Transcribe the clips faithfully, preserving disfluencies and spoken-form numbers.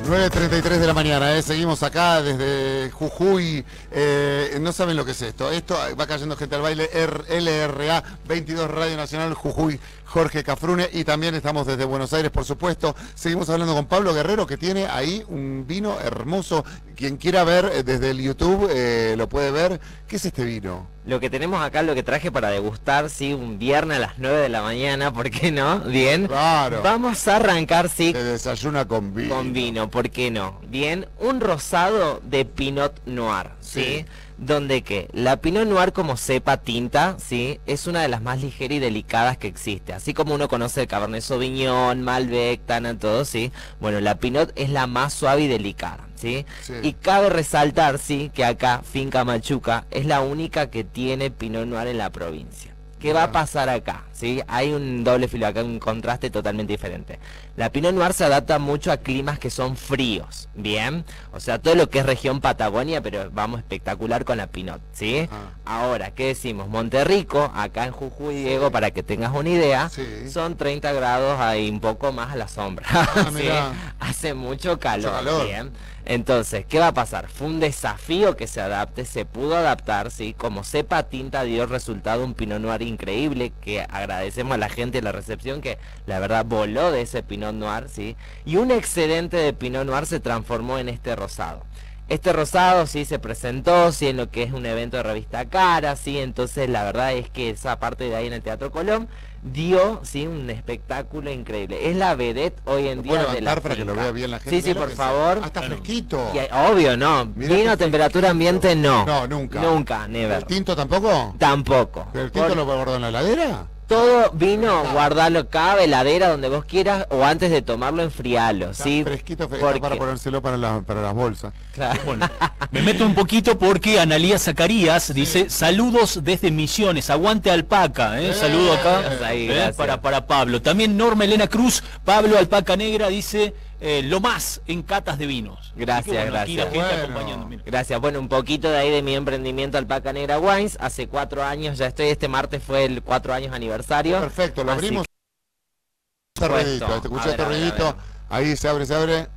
nueve treinta y tres de la mañana, ¿eh? Seguimos acá desde Jujuy. Eh, no saben lo que es esto. Esto va cayendo gente al baile. L R A veintidós Radio Nacional Jujuy, Jorge Cafrune. Y también estamos desde Buenos Aires, por supuesto. Seguimos hablando con Pablo Guerrero, que tiene ahí un vino hermoso. Quien quiera ver eh, desde el YouTube eh, lo puede ver. ¿Qué es este vino? Lo que tenemos acá, lo que traje para degustar, sí, un viernes a las nueve de la mañana, ¿por qué no? Bien. Claro. Vamos a arrancar, sí. Se desayuna con vino. Con vino, ¿por qué no? Bien, un rosado de Pinot Noir, ¿sí? Sí. Donde que la Pinot Noir como cepa tinta, ¿sí? Es una de las más ligeras y delicadas que existe. Así como uno conoce el Cabernet Sauvignon, Malbec, Tana, todo, ¿sí? Bueno, la Pinot es la más suave y delicada, ¿sí? Sí. Y cabe resaltar, ¿sí? Que acá, Finca Machuca, es la única que tiene Pinot Noir en la provincia. ¿Qué va a pasar acá? ¿Sí? Hay un doble filo acá, un contraste totalmente diferente. La Pinot Noir se adapta mucho a climas que son fríos, ¿bien? O sea, todo lo que es región Patagonia, pero vamos espectacular con la Pinot, ¿sí? Ah. Ahora, ¿qué decimos? Monterrico, acá en Jujuy, Diego, sí, para que tengas una idea, sí, son treinta grados, hay un poco más a la sombra. Ah, ¿sí? Hace mucho calor, mucho calor. ¿Bien? Entonces, ¿qué va a pasar? Fue un desafío que se adapte, se pudo adaptar, ¿sí? Como cepa tinta dio resultado un Pinot Noir increíble, que agradecemos a la gente de la recepción, que la verdad voló de ese Pinot Noir, ¿sí? Y un excedente de Pinot Noir se transformó en este rosado. Este rosado, sí, se presentó, sí, en lo que es un evento de revista Cara, sí, entonces la verdad es que esa parte de ahí en el Teatro Colón dio, sí, un espectáculo increíble. Es la vedette hoy en día de la para que lo vea bien la gente. Sí, sí, por favor. Hasta fresquito. Y, obvio, no. Mirá, vino a temperatura ambiente, no. No, nunca. Nunca, never. ¿El tinto tampoco? Tampoco. ¿Pero el tinto por... lo puedo guardar en la heladera? Todo vino, guardarlo cada heladera donde vos quieras o antes de tomarlo enfriarlo, ¿sí? Fresquito, fresquito. Porque... para ponérselo para, la, para las bolsas. Claro. Bueno, me meto un poquito porque Analía Zacarías dice, sí, saludos desde Misiones, aguante Alpaca, ¿eh? Eh, Saludo acá ahí, eh, para, para Pablo. También Norma Elena Cruz, Pablo Alpaca Negra dice... Eh, lo más en catas de vinos. Gracias, bueno, gracias. Bueno. Gracias. Bueno, un poquito de ahí de mi emprendimiento Alpaca Negra Wines. Hace cuatro años, ya estoy, este martes fue el cuatro años aniversario. Perfecto, lo abrimos. Este ruidito, te escuché este ruidito. Ahí se abre, se abre.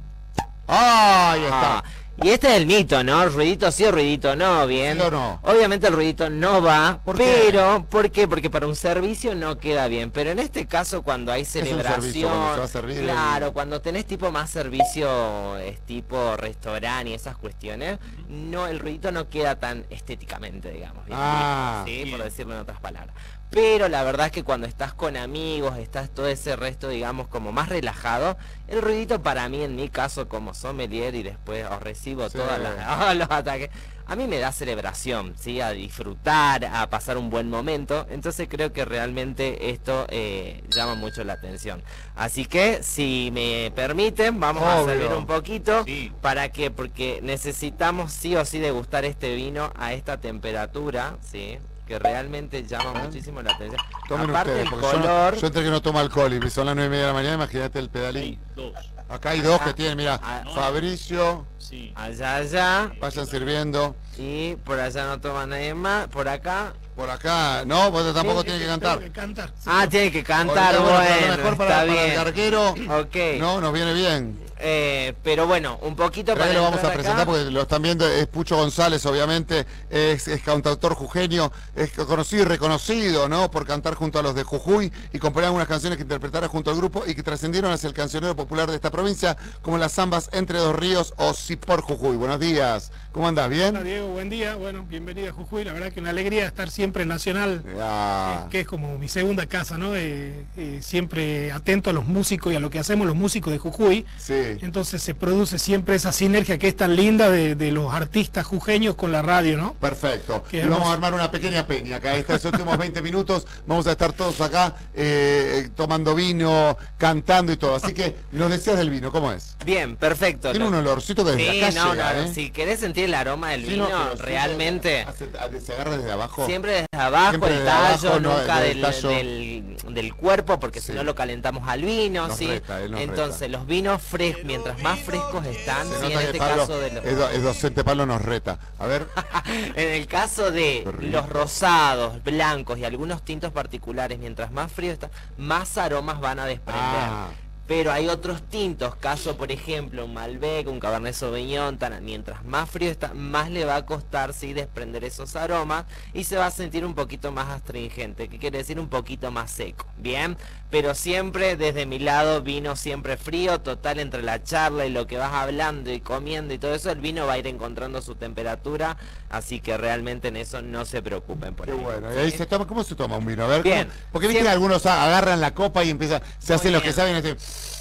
¡Ah! Ahí está. Ah. Y este es el mito, ¿no? El ruidito sí o ruidito no, bien. ¿Sí o no? Obviamente el ruidito no va, ¿Por pero, qué? ¿por qué? Porque para un servicio no queda bien. Pero en este caso, cuando hay celebración, es un servicio, cuando se va a servir, claro, el... cuando tenés tipo más servicio, es tipo restaurante y esas cuestiones, no, el ruidito no queda tan estéticamente, digamos, bien, ah, ¿sí? Bien. Por decirlo en otras palabras. Pero la verdad es que cuando estás con amigos, estás todo ese resto, digamos, como más relajado, el ruidito para mí, en mi caso, como sommelier, y después os recibo sí. todos oh, los ataques, a mí me da celebración, ¿sí? A disfrutar, a pasar un buen momento, entonces creo que realmente esto eh, llama mucho la atención. Así que, si me permiten, vamos Obvio. a servir un poquito, sí. ¿Para qué? Porque necesitamos sí o sí degustar este vino a esta temperatura, ¿sí? Que realmente llama ¿Eh? muchísimo la atención. Tomen Aparte ustedes, el color... color... Yo, no, yo entre que no tomo alcohol y son las nueve y media de la mañana, imagínate el pedalín. Sí, dos. Acá hay dos que tienen, mira, ah, Fabricio, sí. allá, allá. Vayan sirviendo. Y por allá no toma nadie más, por acá. Por acá, no, vos tampoco tiene que, que cantar. Que cantar sí. Ah, tiene que cantar, bueno, bueno, mejor para, está bien. Para el arquero, okay. No, nos viene bien. Eh, pero bueno, un poquito pero para lo vamos a acá. presentar porque lo están viendo, es Pucho González, obviamente, es, es cantautor jujeño, es conocido y reconocido, ¿no? Por cantar junto a los de Jujuy y componer algunas canciones que interpretara junto al grupo y que trascendieron hacia el cancionero popular de esta provincia, como las zambas Entre Dos Ríos o Si por Jujuy. Buenos días, ¿cómo andás? ¿Bien? Hola Diego, buen día, bueno, bienvenido a Jujuy, la verdad que una alegría estar siempre en Nacional, eh, que es como mi segunda casa, ¿no? Eh, eh, siempre atento a los músicos y a lo que hacemos los músicos de Jujuy. Sí. Entonces se produce siempre esa sinergia que es tan linda de, de los artistas jujeños con la radio, ¿no? Perfecto. Y vamos a armar una pequeña peña acá. Estos últimos veinte minutos vamos a estar todos acá eh, tomando vino, cantando y todo. Así que nos decías del vino, ¿cómo es? Bien, perfecto. Tiene un olorcito que desde sí, acá no, llega, no, ¿eh? Si querés sentir el aroma del sí, vino, no, realmente... Se, se agarra desde abajo. Siempre desde abajo, siempre el desde tallo, abajo, nunca no, del, tallo. Del, del cuerpo, porque sí. si no lo calentamos al vino, nos ¿sí? Reta, Entonces reta. Los vinos frescos, mientras más frescos están, se ¿sí? En este Pablo, caso de los... es, es docente, Pablo nos reta. A ver. En el caso de los rosados, blancos y algunos tintos particulares, mientras más frío está, más aromas van a desprender. Ah. Pero hay otros tintos, caso por ejemplo un Malbec, un Cabernet Sauvignon, tan, mientras más frío está, más le va a costar sí desprender esos aromas y se va a sentir un poquito más astringente, que quiere decir un poquito más seco, bien, pero siempre desde mi lado vino siempre frío, total entre la charla y lo que vas hablando y comiendo y todo eso, el vino va a ir encontrando su temperatura, así que realmente en eso no se preocupen por Qué ahí. bueno, y ahí se toma, ¿cómo se toma un vino? A ver, bien, ¿cómo? Porque viste que algunos agarran la copa y empiezan, se hacen los que saben, este,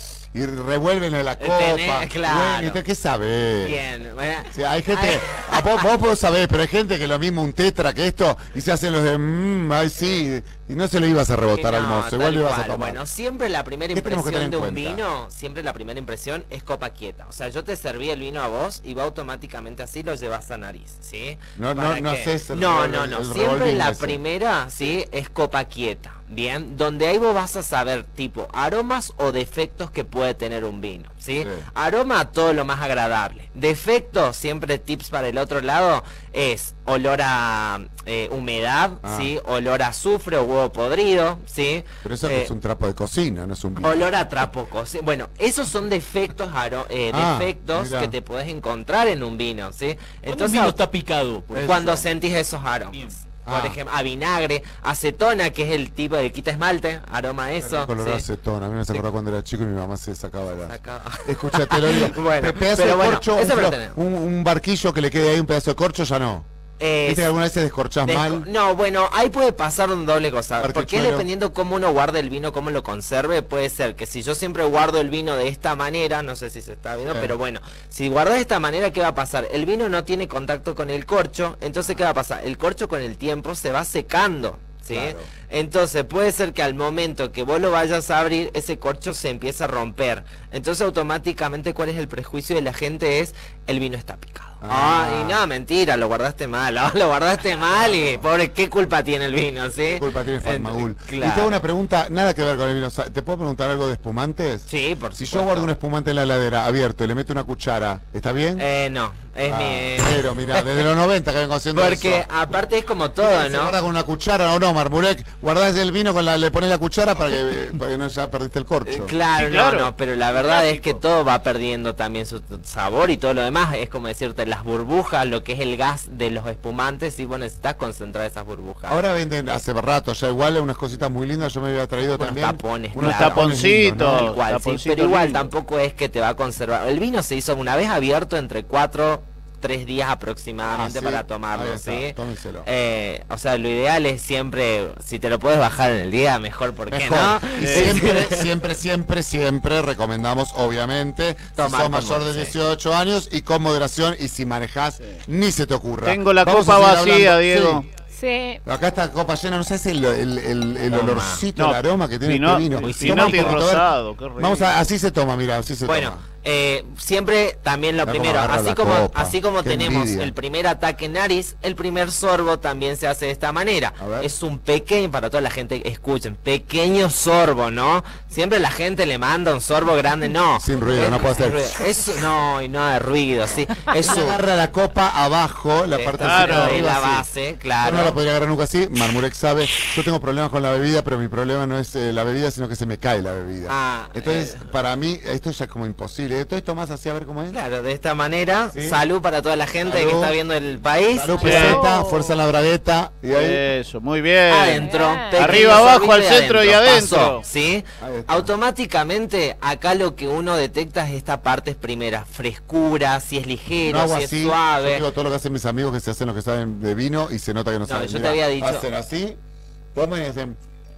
y revuelven en la copa. Tenés, claro. Bueno, ¿qué sabés? Bien, bueno. Sí, hay gente, a vos, vos podés saber, pero hay gente que lo mismo un tetra que esto, y se hacen los de, mmm, ay sí, y no se lo ibas a rebotar no, al mozo, igual lo ibas a tomar. Bueno, siempre la primera ¿Qué tenemos que impresión de tener un en cuenta? vino, siempre la primera impresión es copa quieta. O sea, yo te serví el vino a vos y va automáticamente así lo llevas a nariz, ¿sí? No, no, Para no que- haces el No, revol- no, no, el siempre revolving la ese. primera, ¿sí? Es copa quieta, ¿bien? Donde ahí vos vas a saber, tipo, aromas o defectos que puede tener un vino, ¿sí? Sí. Aroma, todo lo más agradable. Defecto, siempre tips para el otro lado, es olor a eh, humedad, Ah. ¿sí? Olor a azufre o huevo podrido, ¿sí? Pero eso Eh, es un trapo de cocina, no es un vino. olor a trapo cocido. Bueno, esos son defectos aro- eh, Ah, defectos mirá. que te puedes encontrar en un vino, ¿sí? Cuando un Entonces, vino está picado, por cuando eso. sentís esos aromas. Bien. Por Ah. ejemplo, a vinagre, acetona, que es el tipo de quita esmalte, aroma a eso. Color sí. acetona, a mí me se Sí. acordaba cuando era chico y mi mamá se sacaba la... Acá. Escúchate, lo digo. Bueno, Pe- pedazo pero de bueno, corcho, eso un, lo flo- tenemos. un, un barquillo que le quede ahí un pedazo de corcho, ya no. Eh, ¿Viste que alguna vez se descorchás Desco- mal? No, bueno, ahí puede pasar un doble cosa. Porque Barquichuelo. dependiendo cómo uno guarde el vino, cómo lo conserve, puede ser que si yo siempre guardo el vino de esta manera, no sé si se está viendo, Eh. pero bueno, si guardas de esta manera, ¿qué va a pasar? El vino no tiene contacto con el corcho, entonces ¿qué va a pasar? El corcho con el tiempo se va secando, ¿sí? Claro. Entonces puede ser que al momento que vos lo vayas a abrir, ese corcho se empieza a romper. Entonces automáticamente, ¿cuál es el prejuicio de la gente? Es, el vino está picado. Ah. Ay, no, mentira, lo guardaste mal, ah, lo guardaste mal y pobre, ¿qué culpa tiene el vino, sí? ¿Qué culpa tiene Farmagul? Ent- Y claro. tengo una pregunta, nada que ver con el vino. ¿Te puedo preguntar algo de espumantes? Sí, por Si yo supuesto. guardo un espumante en la heladera abierto y le meto una cuchara, ¿está bien? Eh, no, es Ah, mi... Pero mira, desde los noventa que vengo haciendo Porque eso. aparte es como todo, ¿Se ¿no? guarda con una cuchara o no, Marmurek? Guardás el vino, con la, le pones la cuchara para que, para que no ya perdiste el corcho. Eh, Claro, Sí, claro. no, no, pero la verdad es que todo va perdiendo también su t- sabor y todo lo demás. Es como decirte, las burbujas, lo que es el gas de los espumantes, y vos necesitas concentrar esas burbujas. Ahora venden hace rato ya igual unas cositas muy lindas, yo me había traído Unos también tapones, unos claro. tapones lindos, ¿no? Taponcitos. Igual, sí, taponcito pero igual lindo. tampoco es que te va a conservar. El vino se hizo una vez abierto entre cuatro, tres días aproximadamente Ah, sí. para Ahí tomarlo, está, ¿sí? tómenselo. Eh, o sea, lo ideal es siempre, si te lo puedes bajar en el día, mejor, ¿por qué Mejor. no? Y Eh, siempre, siempre, siempre, siempre recomendamos, obviamente, Tomar si sos con mayor de mod- sí. dieciocho años y con moderación, y si manejás, ni se te ocurra. Tengo la Vamos a copa seguir vacía, hablando. Diego. Sí. Sí. Acá está copa llena, no sé si el, el, el, el Toma. olorcito, No, el aroma que tiene Pinot- este vino. Muy Toma Pinot un y poquito, a ver. rosado, qué rico. Vamos a, así se toma, mira, así se Bueno, toma. eh, siempre también lo Mira cómo primero, agarra así la como, copa. así como Qué tenemos envidia. el primer ataque en nariz, el primer sorbo también se hace de esta manera. A ver. Es un pequeño, para toda la gente, escuchen, pequeño sorbo, ¿no? Siempre la gente le manda un sorbo grande, no. Sin ruido, Es- no puede sin hacer. ruido. Eso, no, y no de ruido, sí. Es Eso un, agarra la copa abajo, la parte Claro. de arriba, la así. base, Yo claro. no la podría agarrar nunca así, Marmurek sabe, yo tengo problemas con la bebida, pero mi problema no es eh, la bebida, sino que se me cae la bebida. Ah, Entonces, eh. para mí, esto ya es como imposible. Entonces tomás así a ver cómo es. Claro, de esta manera, Sí. salud para toda la gente Salud. que está viendo el país. Salud, Sí. peseta, fuerza en la bragueta, y ahí... Eso, muy bien. Adentro, Bien. pequeño Arriba, abajo, sorbito al centro y adentro. pasó, ¿sí? Ahí está. Automáticamente acá lo que uno detecta es esta parte primera, frescura, si es No ligero, hago si así, es yo suave. digo todo lo que hacen mis amigos que se hacen lo que saben de vino y se nota que no, No, saben. yo te Mirá, había dicho- hacen así, toman y hacen...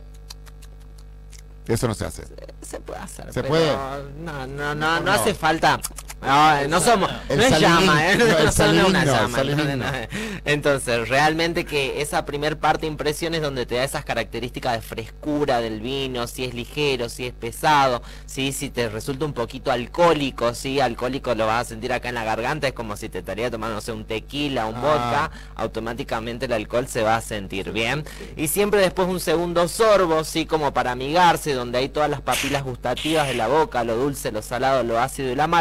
Eso no se hace. Se puede hacer, ¿Se pero puede? no, no, no, no, No. hace falta. No, no somos, El no es salilín, llama, ¿eh? no, el No son salilín una no, el llama. salilín no, no. no. Entonces, realmente que esa primer parte de impresión es donde te da esas características de frescura del vino, si es ligero, si es pesado, ¿sí? Si te resulta un poquito alcohólico, ¿sí? Alcohólico lo vas a sentir acá en la garganta, es como si te estaría tomando, no sé, un tequila, un Ah. vodka, automáticamente el alcohol se va a sentir bien. Y siempre después un segundo sorbo, sí, como para amigarse, donde hay todas las papilas gustativas de la boca, lo dulce, lo salado, lo ácido y lo amargo,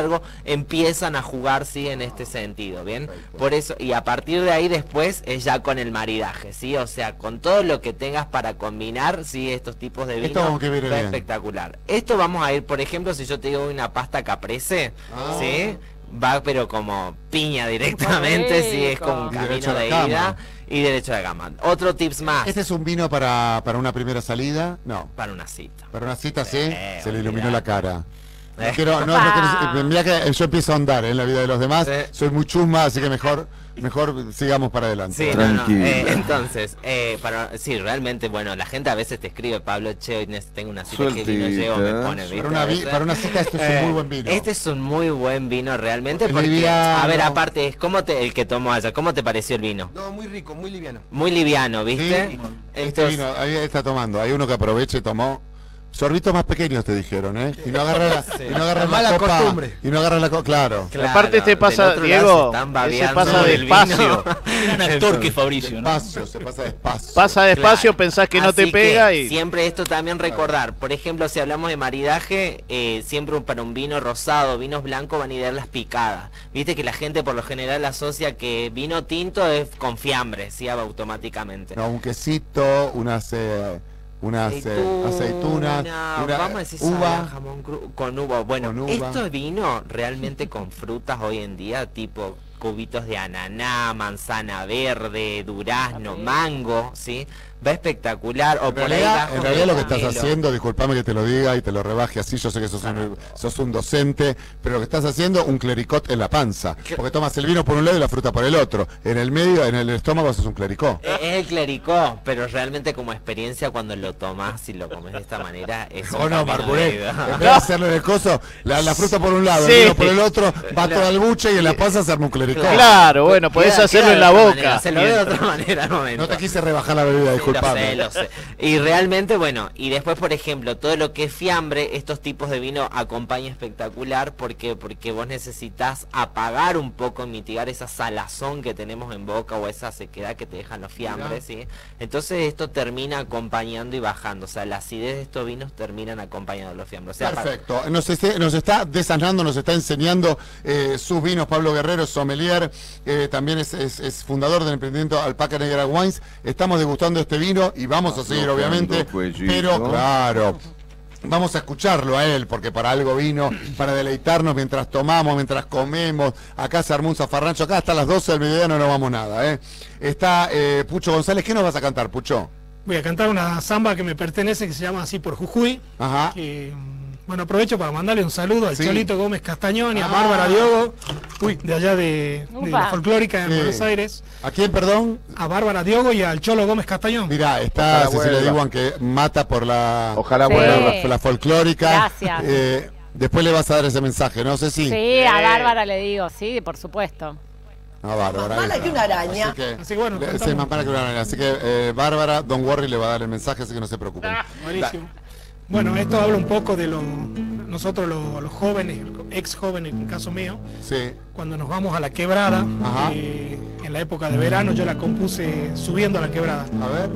empiezan a jugar, sí, en este sentido, ¿bien? Por eso, y a partir de ahí después es ya con el maridaje, ¿sí? O sea, con todo lo que tengas para combinar, sí, estos tipos de vino, esto que viene va bien. Espectacular. Esto vamos a ir, por ejemplo, si yo te digo una pasta caprese, ah. ¿sí? Va pero como piña directamente, sí, es como un camino de ida y derecho de gama. Otro tips más. ¿Este es un vino para, para una primera salida? No. Para una cita. Para una cita, sí. Eh, Se le iluminó la cara. No Eh. quiero, no, no quiero- mira que yo empiezo a andar en la vida de los demás. Sí. Soy muy chusma, así que mejor, mejor sigamos para adelante. Sí, no, no, eh, entonces, eh, para, sí, realmente, bueno, la gente a veces te escribe, Pablo, che, hoy nes- tengo una cita que vino llevo, me pone, ¿viste? Para una, vi- para una cita esto es un muy buen vino. Este es un muy buen vino realmente, Es porque, liviano. a ver, aparte, es como te, el que tomó allá, ¿cómo te pareció el vino? No, muy rico, muy liviano. Muy liviano, ¿viste? Sí. Este Entonces, vino, ahí está tomando. Hay uno que aproveche y tomó. Sorbitos más pequeños te dijeron, ¿eh? Y no agarra la, y no agarra la Mala copa. costumbre. Y no agarra la copa, claro. claro, Aparte este del pasa, otro lado Diego, se están ese babeando pasa del despacio. vino. Gran actor que Fabricio, ¿no? Despacio, se pasa despacio. Pasa despacio, Claro. pensás que no Así te pega que y... siempre esto también recordar, por ejemplo, si hablamos de maridaje, eh, siempre un- para un vino rosado, vinos blancos van a ir las picadas. Viste que la gente por lo general asocia que vino tinto es con fiambre, ¿sí? Automáticamente. No, un quesito, unas, eh, unas eh, Aceituna, aceitunas, una vamos a decir uva. salada, jamón cru- con uva. Bueno, Con uva. esto vino realmente con frutas hoy en día, tipo cubitos de ananá, manzana verde, durazno, mango, ¿sí? Va espectacular. O En por ahí realidad, gajos en de realidad lo que estás pomelo. haciendo, disculpame que te lo diga y te lo rebaje así, yo sé que sos un, sos un docente, pero lo que estás haciendo, un clericot en la panza, porque tomas el vino por un lado y la fruta por el otro, en el medio, en el estómago sos un clericó. Es el clericó, pero realmente como experiencia cuando lo tomas y lo comes de esta manera es un O no, camino Marburé, de ida. en vez de hacerlo en el coso, la, la fruta por un lado, Sí. el vino por el otro, va todo al buche y en la panza se arma un clericó. Claro, bueno, podés Queda- hacerlo queda en de la otra boca. manera, se lo ve de otra manera al momento. No te quise rebajar la bebida, Lo sé, disculpame. lo sé. Y realmente, bueno, y después, por ejemplo, todo lo que es fiambre, estos tipos de vino acompaña espectacular. ¿Por qué? Porque vos necesitas apagar un poco, mitigar esa salazón que tenemos en boca o esa sequedad que te dejan los fiambres, ¿sí? Entonces esto termina acompañando y bajando. O sea, la acidez de estos vinos terminan acompañando los fiambres. O sea, Perfecto, nos, este- nos está desasnando, nos está enseñando eh, sus vinos. Pablo Guerrero, sommelier, eh, también es, es- es fundador del emprendimiento Alpaca Negra Wines. Estamos degustando este vino y vamos a seguir, obviamente, pero claro, vamos a escucharlo a él, porque para algo vino, para deleitarnos mientras tomamos, mientras comemos. Acá se armó un zafarrancho, acá hasta las doce del mediodía no nos vamos nada, ¿eh? Está eh, Pucho González. ¿Qué nos vas a cantar, Pucho? Voy a cantar una samba que me pertenece, que se llama Así por Jujuy. Ajá. Que, mm, bueno, aprovecho para mandarle un saludo al Sí. Cholito Gómez Castañón y a Ah. Bárbara Diogo, uy, de allá de, de Upa. la folclórica en Sí. Buenos Aires. ¿A quién, perdón? A Bárbara Diogo y al Cholo Gómez Castañón. Mirá, está Ojalá Cecilia vuelva. Diwan, que mata por la, Ojalá Sí. vuelva. por la folclórica. Gracias. Eh, después le vas a dar ese mensaje, no sé si. Sí, a Bárbara le digo, sí, por supuesto. Ah, Bárbara. Más mala ahí que está. una araña. Así que, Así que bueno, le- sí, contamos. más mala que una araña. Así que eh, Bárbara, Don Worry le va a dar el mensaje, así que no se preocupen. Buenísimo. Bueno, esto habla un poco de lo, nosotros los, los jóvenes, ex jóvenes en el caso mío, Sí. cuando nos vamos a la quebrada, Ajá. eh, en la época de verano yo la compuse subiendo a la quebrada. A ver.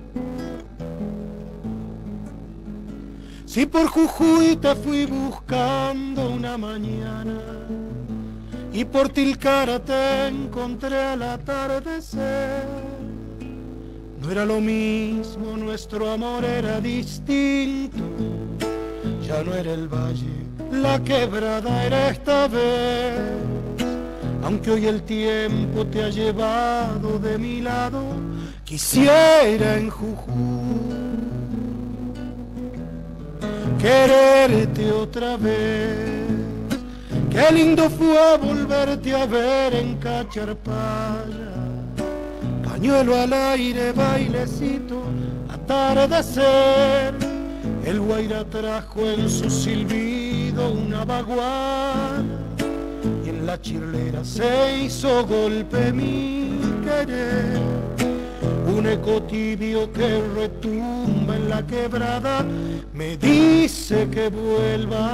Si por Jujuy te fui buscando una mañana y por Tilcara te encontré al atardecer, no era lo mismo, nuestro amor era distinto, ya no era el valle, la quebrada era esta vez, aunque hoy el tiempo te ha llevado de mi lado, quisiera en Jujuy quererte otra vez. Qué lindo fue volverte a ver en Cacharpaya, pañuelo al aire, bailecito, atardecer. El guaira trajo en su silbido una baguana y en la chirlera se hizo golpe mi querer. Un eco tibio que retumba en la quebrada me dice que vuelva.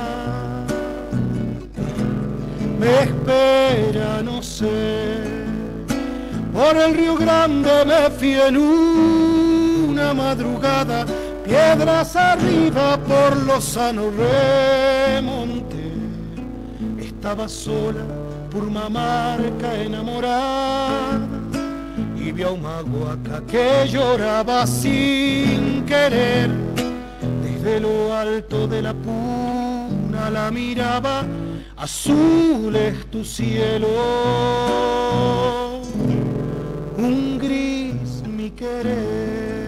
Me espera, no sé. Por el Río Grande me fui en una madrugada, piedras arriba por los sanos remonté. estaba sola, Purmamarca enamorada, y vio a un Humahuaca que lloraba sin querer. Desde lo alto de la puna la miraba, azul es tu cielo, un gris mi querer.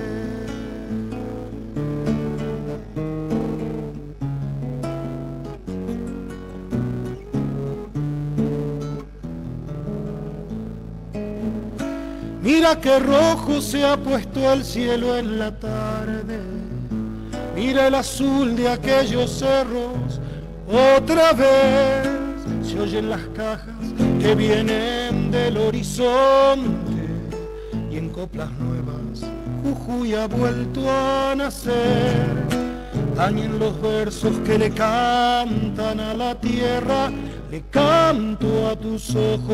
Mira qué rojo se ha puesto el cielo en la tarde, mira el azul de aquellos cerros, otra vez se oyen las cajas que vienen del horizonte, y en coplas nuevas Jujuy ha vuelto a nacer. Tañen los versos que le cantan a la tierra, le canto a tus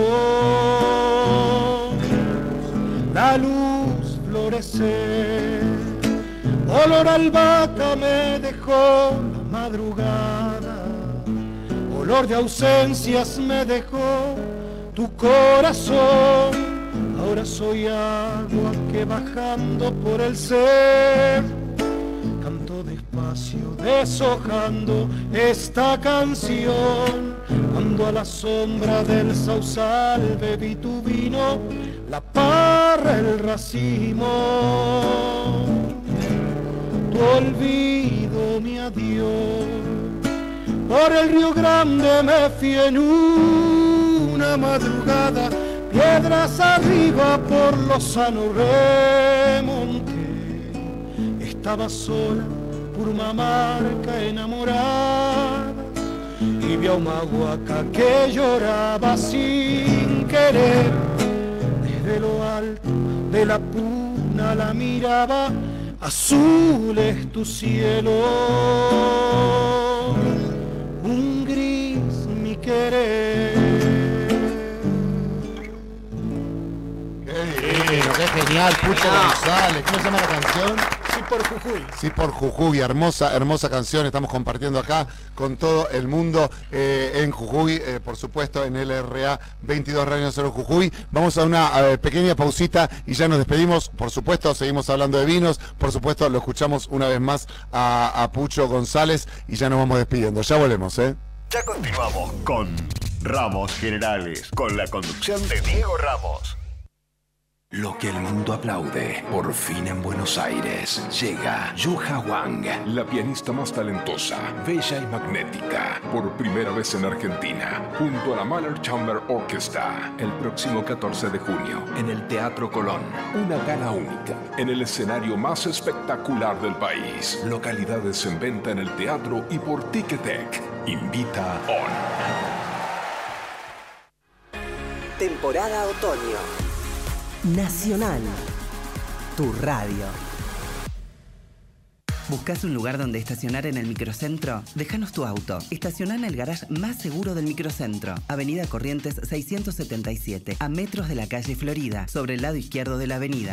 ojos. La luz florecer, olor a albahaca me dejó la madrugada, olor de ausencias me dejó tu corazón. Ahora soy agua que bajando por el ser, canto despacio deshojando esta canción. Cuando a la sombra del sausal bebí tu vino, la parra, el racimo, tu olvido, mi adiós. Por el Río Grande me fui en una madrugada, piedras arriba por Lozano remonté. Estaba sola, Purmamarca enamorada, y vi a un Humahuaca que lloraba sin querer. De lo alto de la puna la miraba, azul es tu cielo, un gris mi querer. Qué divino, qué genial, Pucho González. ¿Cómo se llama la canción? Sí por Jujuy. Sí por Jujuy, hermosa, hermosa canción, estamos compartiendo acá con todo el mundo eh, en Jujuy, eh, por supuesto en L R A veintidós Radio Nacional Jujuy. Vamos a una eh, pequeña pausita y ya nos despedimos, por supuesto seguimos hablando de vinos, por supuesto lo escuchamos una vez más a, a Pucho González y ya nos vamos despidiendo, ya volvemos, ¿eh? Ya continuamos con Ramos Generales, con la conducción de Diego Ramos. Lo que el mundo aplaude, por fin en Buenos Aires, llega Yuja Wang, la pianista más talentosa, bella y magnética, por primera vez en Argentina, junto a la Mahler Chamber Orchestra, el próximo catorce de junio, en el Teatro Colón. Una gala única, en el escenario más espectacular del país. Localidades en venta en el teatro y por Ticketek. Invita ON. Temporada otoño. Nacional, tu radio. ¿Buscas un lugar donde estacionar en el microcentro? Déjanos tu auto. Estacioná en el garage más seguro del microcentro. Avenida Corrientes seiscientos setenta y siete, a metros de la calle Florida, sobre el lado izquierdo de la avenida.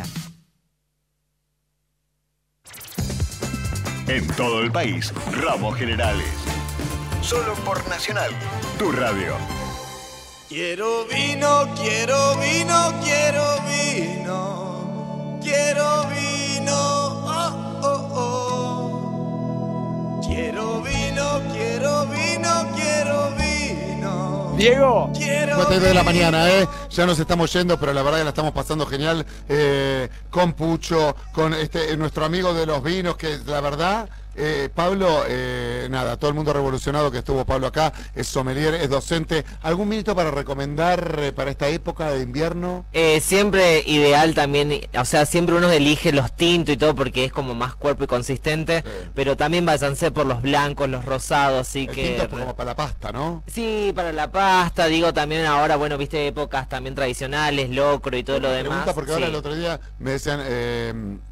En todo el país, Ramos Generales. Solo por Nacional, tu radio. Quiero vino, quiero vino, quiero vino, quiero vino, oh, oh, oh. Quiero vino, quiero vino, quiero vino. Diego, quiero cincuenta y dos de la mañana, ¿eh? Ya nos estamos yendo, pero la verdad que la estamos pasando genial eh, con Pucho, con este nuestro amigo de los vinos, que la verdad... Eh, Pablo, eh, nada, todo el mundo revolucionado que estuvo Pablo acá, es sommelier, es docente. ¿Algún minuto para recomendar eh, para esta época de invierno? Eh, siempre ideal también, o sea, siempre uno elige los tintos y todo porque es como más cuerpo y consistente, sí. Pero también váyanse por los blancos, los rosados, así el que... tinto como para la pasta, ¿no? Sí, para la pasta, digo también ahora, bueno, viste épocas también tradicionales, locro y todo lo demás. Pregunta porque sí. Ahora el otro día me decían... Eh,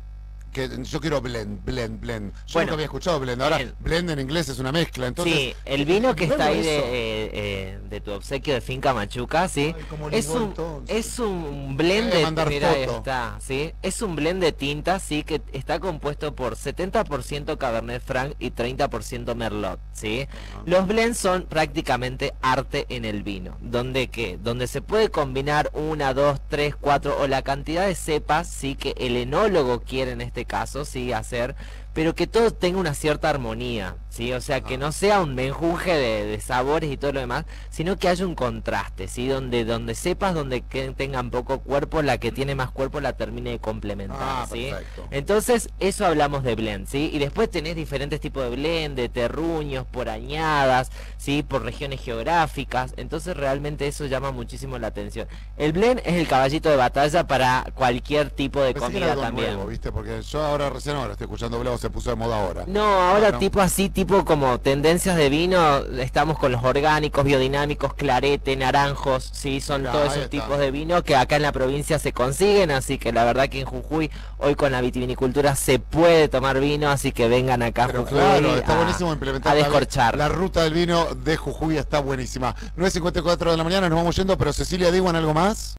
que yo quiero blend, blend, blend. Yo Bueno, nunca había escuchado blend. Ahora, el- blend en inglés es una mezcla. Entonces, Sí, el vino que está bueno ahí de, eso. eh, eh, de tu obsequio de Finca Machuca, ¿sí? Ay, cómo Es ligó un, entonces. es un blend Voy a de, mandar mira, ahí foto. está, ¿sí? Es un blend de tintas, ¿sí? Que está compuesto por setenta por ciento Cabernet Franc y treinta por ciento Merlot, ¿sí? Los blends son prácticamente arte en el vino, donde que donde se puede combinar una, dos, tres, cuatro o la cantidad de cepas, sí, que el enólogo quiere en este caso, sí, hacer, pero que todo tenga una cierta armonía, sí, o sea, que no sea un menjunje de, de sabores y todo lo demás, sino que haya un contraste, sí, donde donde cepas donde que tengan poco cuerpo, la que tiene más cuerpo la termine de complementar, Ah, sí. perfecto. Entonces, eso hablamos de blend, ¿sí? Y después tenés diferentes tipos de blend, de terruños, por añadas, ¿sí? Por regiones geográficas. Entonces, realmente eso llama muchísimo la atención. El blend es el caballito de batalla para cualquier tipo de pensé que era comida algo también. nuevo, ¿viste? Porque yo ahora recién ahora estoy escuchando Blego, se puso de moda ahora. No, ahora Ah, no. tipo así, tipo como tendencias de vino, estamos con los orgánicos, biodinámicos, clarete, naranjos, sí, son Ya, todos ahí esos está. tipos de vino que acá en la provincia se consiguen, así que la verdad que en Jujuy hoy con la vitivinicultura se puede tomar vino, así que vengan acá a Pero Jujuy claro, está a, buenísimo implementar a la- descorchar. La ruta del vino de Jujuy está buenísima. nueve cincuenta y cuatro de la mañana, nos vamos yendo, pero Cecilia, digan algo más.